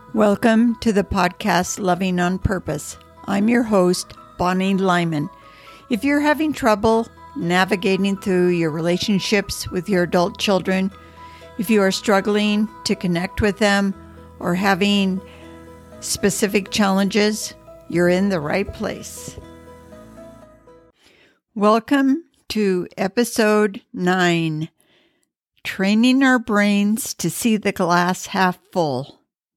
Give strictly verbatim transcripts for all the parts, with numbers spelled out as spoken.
Welcome to the podcast Loving on Purpose. I'm your host, Bonnie Lyman. If you're having trouble navigating through your relationships with your adult children, if you are struggling to connect with them or having specific challenges, you're in the right place. Welcome to episode nine, Training Our Brains to See the Glass Half Full.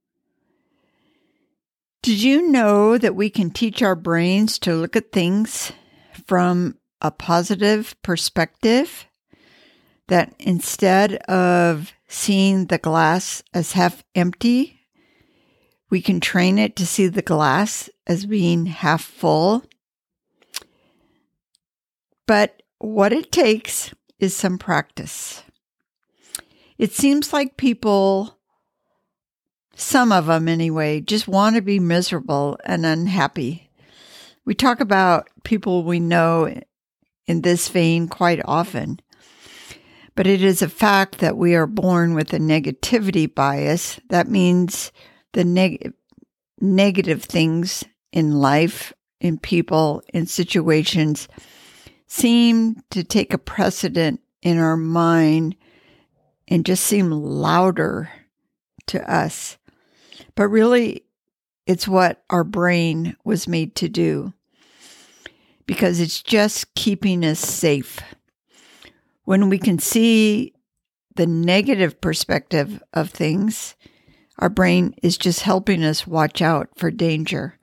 Did you know that we can teach our brains to look at things from a positive perspective? That instead of seeing the glass as half empty, we can train it to see the glass as being half full? But what it takes is some practice. It seems like people, some of them anyway, just want to be miserable and unhappy. We talk about people we know in this vein quite often, but it is a fact that we are born with a negativity bias. That means the neg- negative things in life, in people, in situations seem to take a precedent in our mind and just seem louder to us. But really, it's what our brain was made to do, because it's just keeping us safe. When we can see the negative perspective of things, our brain is just helping us watch out for danger.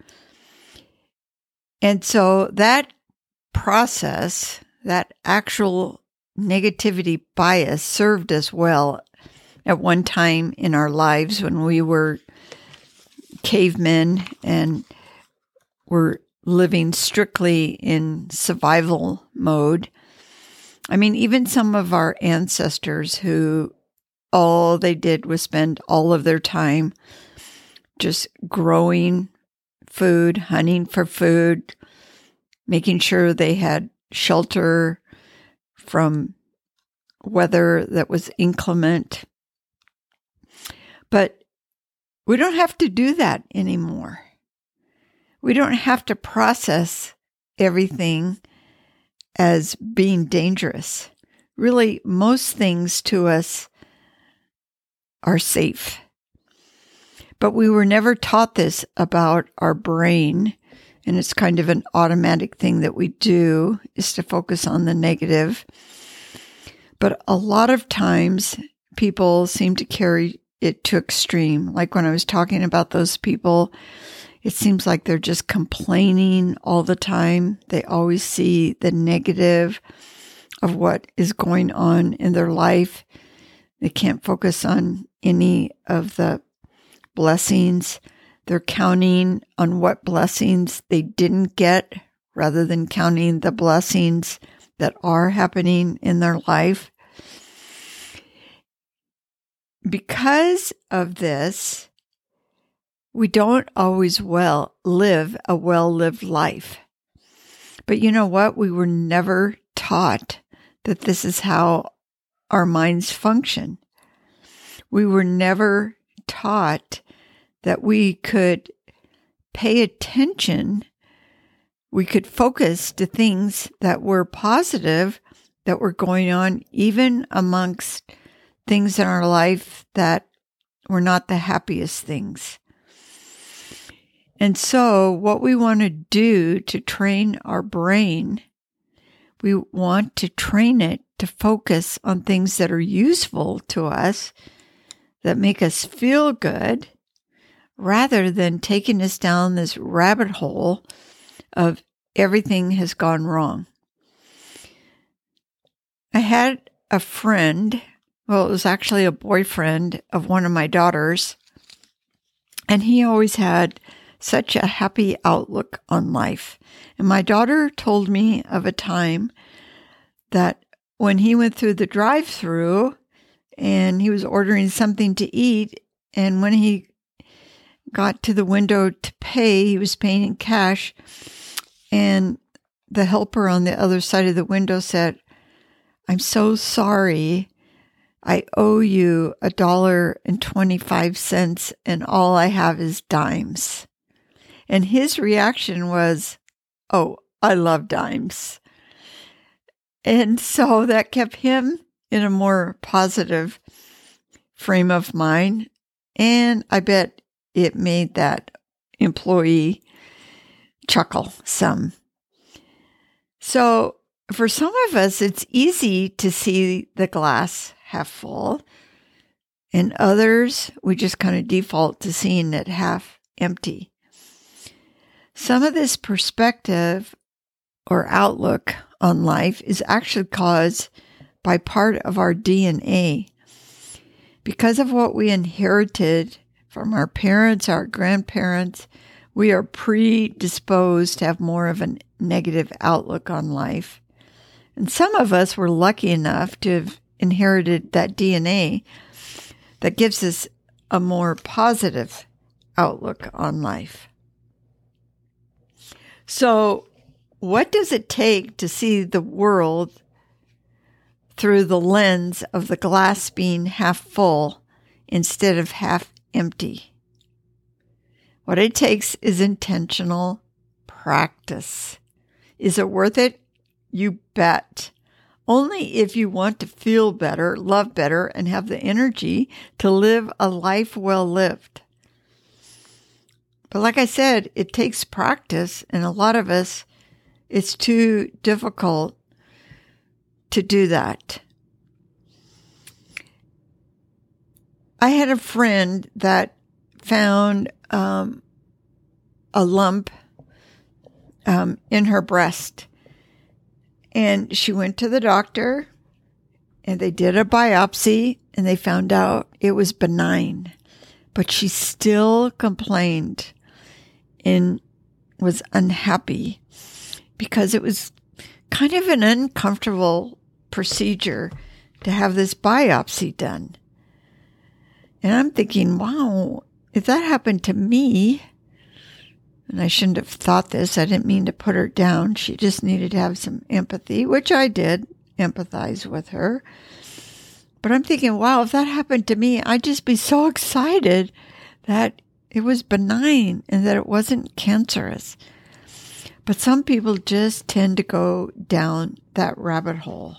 And so that process, that actual negativity bias served us well at one time in our lives when we were cavemen and were living strictly in survival mode. I mean, even some of our ancestors who all they did was spend all of their time just growing food, hunting for food, making sure they had shelter from weather that was inclement. But we don't have to do that anymore. We don't have to process everything as being dangerous. Really, most things to us are safe. But we were never taught this about our brain, and it's kind of an automatic thing that we do, is to focus on the negative. But a lot of times, people seem to carry it to extreme. Like when I was talking about those people, it seems like they're just complaining all the time. They always see the negative of what is going on in their life. They can't focus on any of the blessings. They're counting on what blessings they didn't get rather than counting the blessings that are happening in their life. Because of this, we don't always well live a well-lived life. But you know what? We were never taught that this is how our minds function. We were never taught that we could pay attention, we could focus to things that were positive, that were going on, even amongst things in our life that were not the happiest things. And so what we want to do to train our brain, we want to train it to focus on things that are useful to us, that make us feel good, rather than taking us down this rabbit hole of everything has gone wrong. I had a friend, well, it was actually a boyfriend of one of my daughters, and he always had such a happy outlook on life. And my daughter told me of a time that when he went through the drive-thru and he was ordering something to eat, and when he got to the window to pay, he was paying in cash, and the helper on the other side of the window said, "I'm so sorry I owe you a dollar and twenty-five cents and all I have is dimes. And his reaction was, oh, I love dimes. And so that kept him in a more positive frame of mind. And I bet it made that employee chuckle some. So for some of us, it's easy to see the glass half full. And others, we just kind of default to seeing it half empty. Some of this perspective or outlook on life is actually caused by part of our D N A. Because of what we inherited from our parents, our grandparents, we are predisposed to have more of a negative outlook on life. And some of us were lucky enough to have inherited that D N A that gives us a more positive outlook on life. So, what does it take to see the world through the lens of the glass being half full instead of half empty? What it takes is intentional practice. Is it worth it? You bet. Only if you want to feel better, love better, and have the energy to live a life well lived. But like I said, it takes practice, and a lot of us, it's too difficult to do that. I had a friend that found um, a lump um, in her breast. And she went to the doctor, and they did a biopsy, and they found out it was benign. But she still complained and was unhappy because it was kind of an uncomfortable procedure to have this biopsy done. And I'm thinking, wow, if that happened to me, and I shouldn't have thought this, I didn't mean to put her down. She just needed to have some empathy, which I did empathize with her. But I'm thinking, wow, if that happened to me, I'd just be so excited that it was benign and that it wasn't cancerous. But some people just tend to go down that rabbit hole.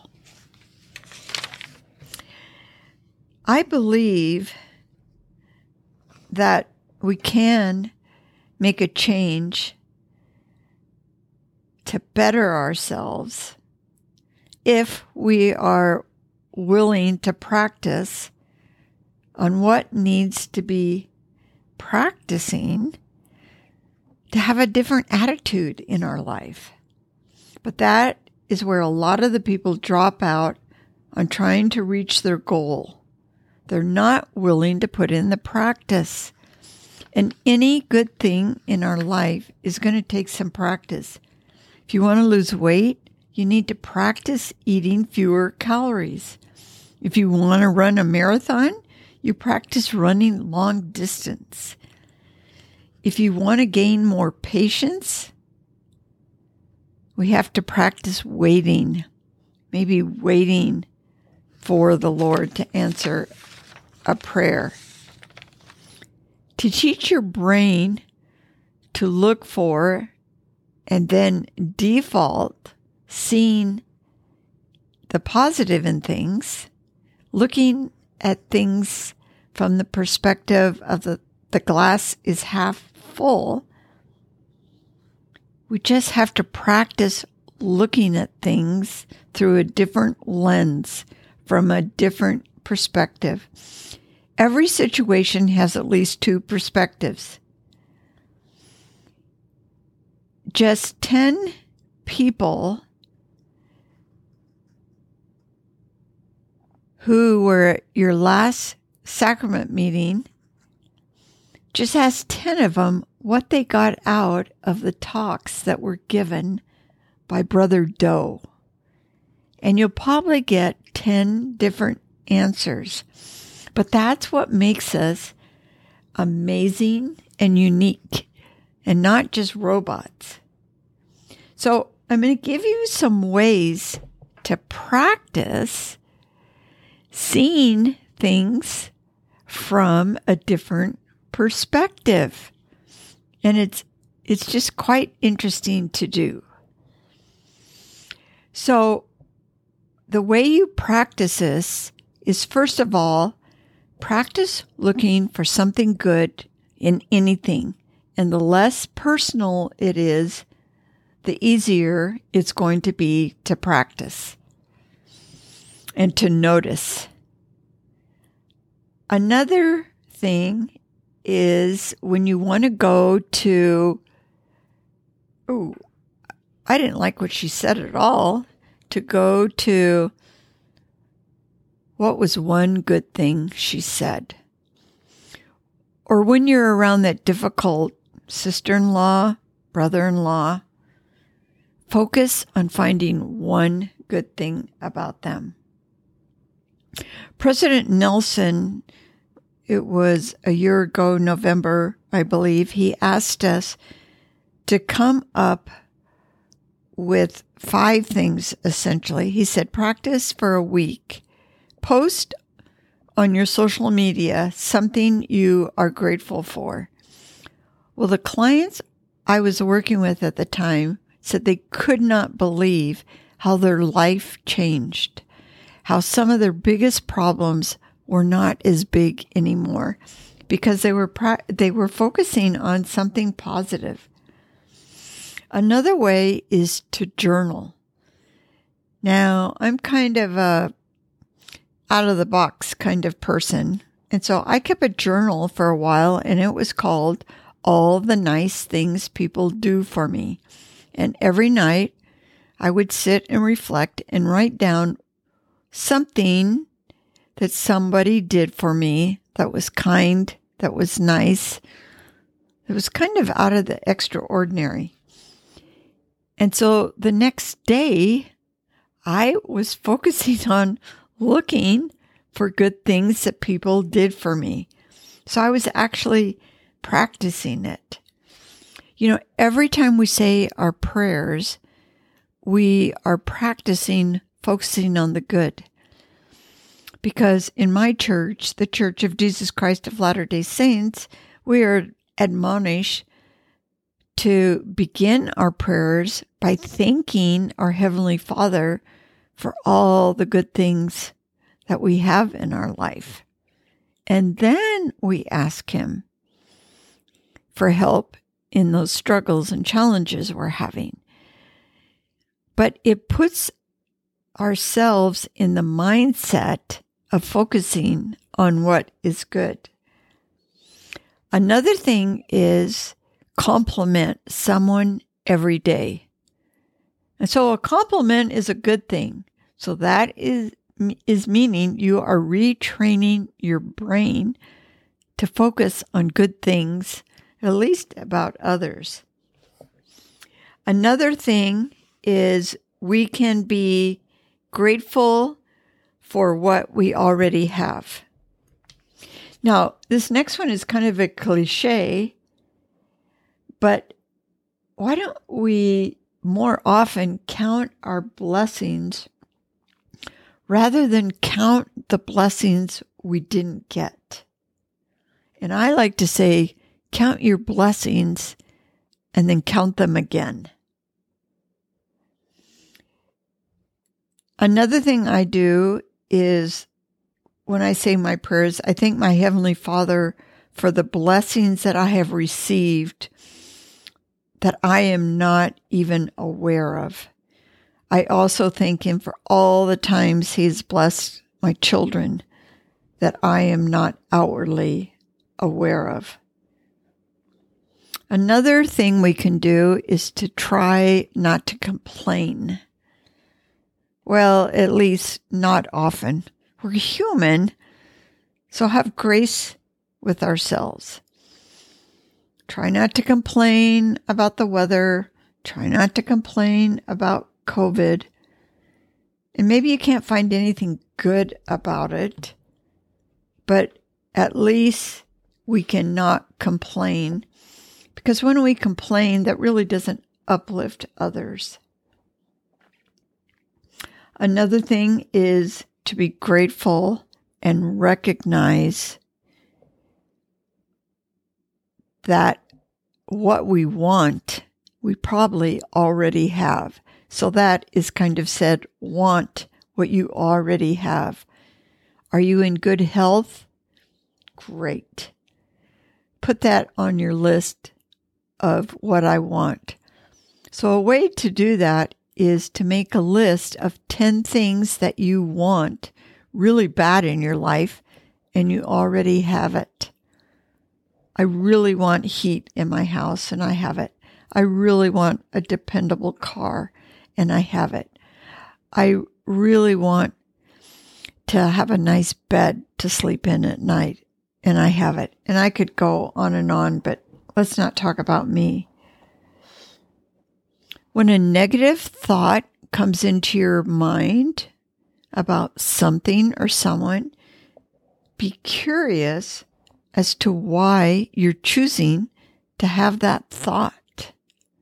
I believe that we can make a change to better ourselves if we are willing to practice on what needs to be practicing to have a different attitude in our life. But that is where a lot of the people drop out on trying to reach their goal. They're not willing to put in the practice. And any good thing in our life is going to take some practice. If you want to lose weight, you need to practice eating fewer calories. If you want to run a marathon, you practice running long distance. If you want to gain more patience, we have to practice waiting, maybe waiting for the Lord to answer a prayer. To teach your brain to look for and then default seeing the positive in things, looking at things from the perspective of the, the glass is half full, we just have to practice looking at things through a different lens, from a different perspective. Every situation has at least two perspectives. Just ten people who were at your last sacrament meeting, just ask ten of them what they got out of the talks that were given by Brother Doe. And you'll probably get ten different answers. But that's what makes us amazing and unique, and not just robots. So I'm going to give you some ways to practice seeing things from a different perspective. And it's it's just quite interesting to do. So the way you practice this is, first of all, practice looking for something good in anything. And the less personal it is, the easier it's going to be to practice and to notice. Another thing is when you want to go to, oh, I didn't like what she said at all, to go to, what was one good thing she said? Or when you're around that difficult sister-in-law, brother-in-law, focus on finding one good thing about them. President Nelson, it was a year ago, November, I believe, he asked us to come up with five things, essentially. He said, practice for a week. Post on your social media something you are grateful for. Well, the clients I was working with at the time said they could not believe how their life changed, how some of their biggest problems were not as big anymore because they were pra- they were focusing on something positive. Another way is to journal. Now, I'm kind of a out of the box kind of person, and so I kept a journal for a while, and it was called All the Nice Things People Do for Me. And every night I would sit and reflect and write down something that somebody did for me that was kind, that was nice, that was kind of out of the extraordinary. And so the next day, I was focusing on looking for good things that people did for me. So I was actually practicing it. You know, every time we say our prayers, we are practicing focusing on the good. Because in my church, the Church of Jesus Christ of Latter-day Saints, we are admonished to begin our prayers by thanking our Heavenly Father for all the good things that we have in our life. And then we ask Him for help in those struggles and challenges we're having. But it puts ourselves in the mindset of focusing on what is good. Another thing is compliment someone every day. And so a compliment is a good thing. So that is, is meaning you are retraining your brain to focus on good things, at least about others. Another thing is we can be grateful for what we already have. Now, this next one is kind of a cliche, but why don't we more often count our blessings rather than count the blessings we didn't get? And I like to say, count your blessings and then count them again. Another thing I do is when I say my prayers, I thank my Heavenly Father for the blessings that I have received that I am not even aware of. I also thank Him for all the times He's blessed my children that I am not outwardly aware of. Another thing we can do is to try not to complain. Well, at least not often. We're human, so have grace with ourselves. Try not to complain about the weather. Try not to complain about COVID. And maybe you can't find anything good about it, but at least we cannot complain. Because when we complain, that really doesn't uplift others. Another thing is to be grateful and recognize that what we want, we probably already have. So that is kind of said, want what you already have. Are you in good health? Great. Put that on your list of what I want. So a way to do that is to make a list of ten things that you want really bad in your life, and you already have it. I really want heat in my house, and I have it. I really want a dependable car, and I have it. I really want to have a nice bed to sleep in at night, and I have it. And I could go on and on, but let's not talk about me. When a negative thought comes into your mind about something or someone, be curious as to why you're choosing to have that thought.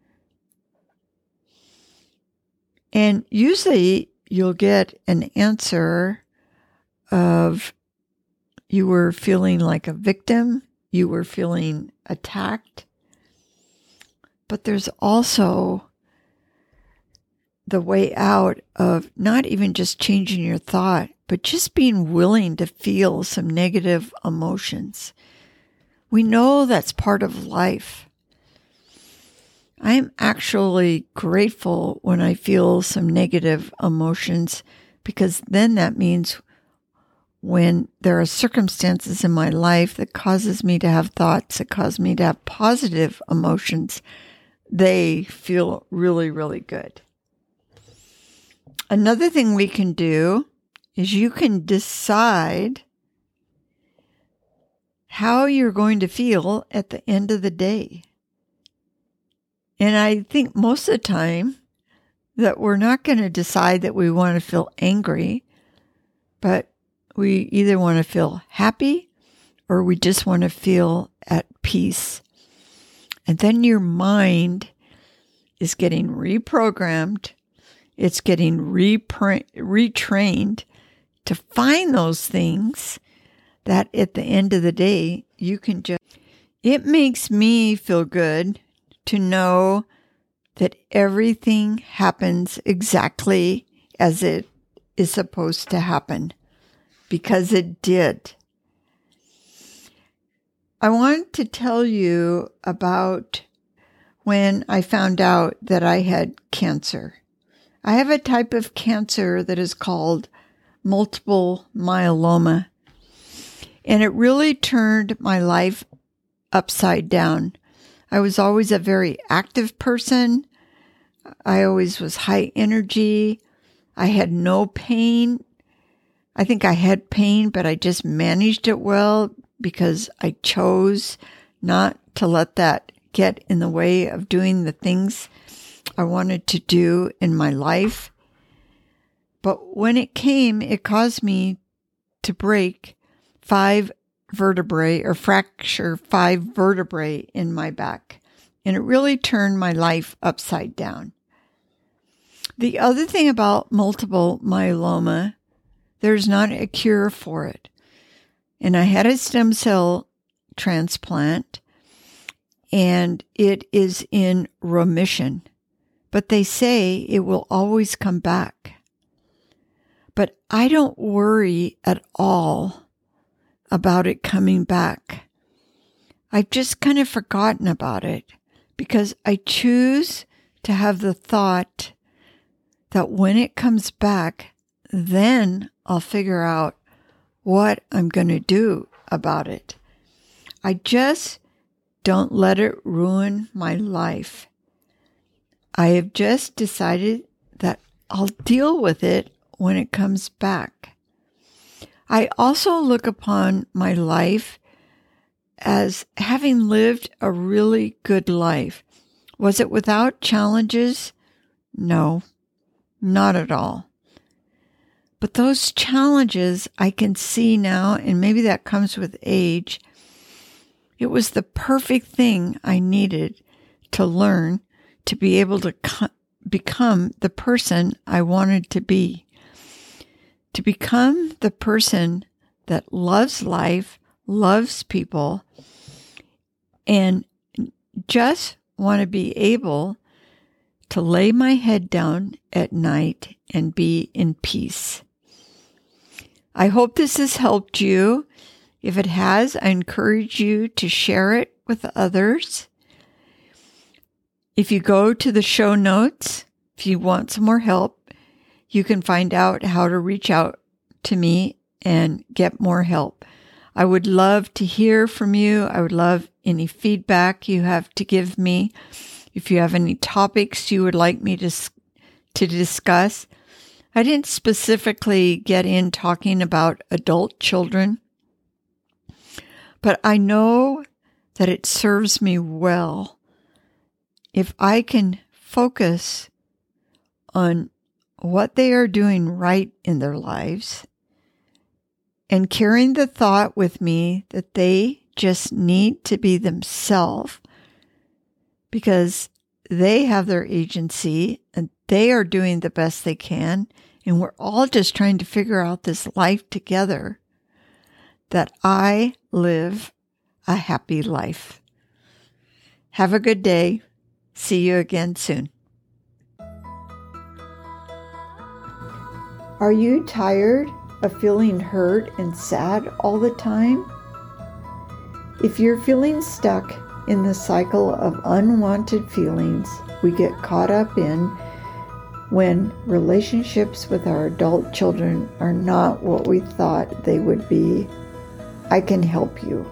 And usually you'll get an answer of you were feeling like a victim, you were feeling attacked, but there's also the way out of not even just changing your thought, but just being willing to feel some negative emotions. We know that's part of life. I'm actually grateful when I feel some negative emotions, because then that means when there are circumstances in my life that causes me to have thoughts, that cause me to have positive emotions, they feel really, really good. Another thing we can do is you can decide how you're going to feel at the end of the day. And I think most of the time that we're not going to decide that we want to feel angry, but we either want to feel happy or we just want to feel at peace. And then your mind is getting reprogrammed. It's getting repra- retrained to find those things that at the end of the day, you can just... It makes me feel good to know that everything happens exactly as it is supposed to happen, because it did. I want to tell you about when I found out that I had cancer. I have a type of cancer that is called multiple myeloma, and it really turned my life upside down. I was always a very active person. I always was high energy. I had no pain. I think I had pain, but I just managed it well because I chose not to let that get in the way of doing the things I wanted to do in my life. But when it came, it caused me to break five vertebrae or fracture five vertebrae in my back. And it really turned my life upside down. The other thing about multiple myeloma, there's not a cure for it. And I had a stem cell transplant, and it is in remission. But they say it will always come back. But I don't worry at all about it coming back. I've just kind of forgotten about it because I choose to have the thought that when it comes back, then I'll figure out what I'm going to do about it. I just don't let it ruin my life. I have just decided that I'll deal with it when it comes back. I also look upon my life as having lived a really good life. Was it without challenges? No, not at all. But those challenges I can see now, and maybe that comes with age. It was the perfect thing I needed to learn to be able to co- become the person I wanted to be. to become the person that loves life, loves people, and just want to be able to lay my head down at night and be in peace. I hope this has helped you. If it has, I encourage you to share it with others. If you go to the show notes, if you want some more help, you can find out how to reach out to me and get more help. I would love to hear from you. I would love any feedback you have to give me. If you have any topics you would like me to, to discuss. I didn't specifically get in talking about adult children, but I know that it serves me well if I can focus on what they are doing right in their lives and carrying the thought with me that they just need to be themselves because they have their agency and they are doing the best they can. And we're all just trying to figure out this life together, that I live a happy life. Have a good day. See you again soon. Are you tired of feeling hurt and sad all the time? If you're feeling stuck in the cycle of unwanted feelings we get caught up in when relationships with our adult children are not what we thought they would be, I can help you.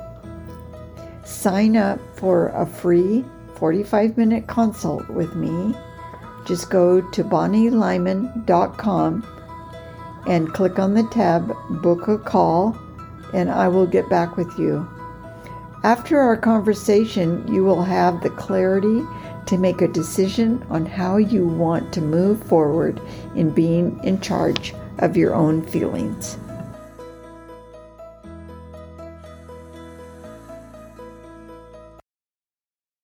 Sign up for a free forty-five minute consult with me. Just go to bonnie lyman dot com and click on the tab Book a Call, and I will get back with you. After our conversation, you will have the clarity to make a decision on how you want to move forward in being in charge of your own feelings.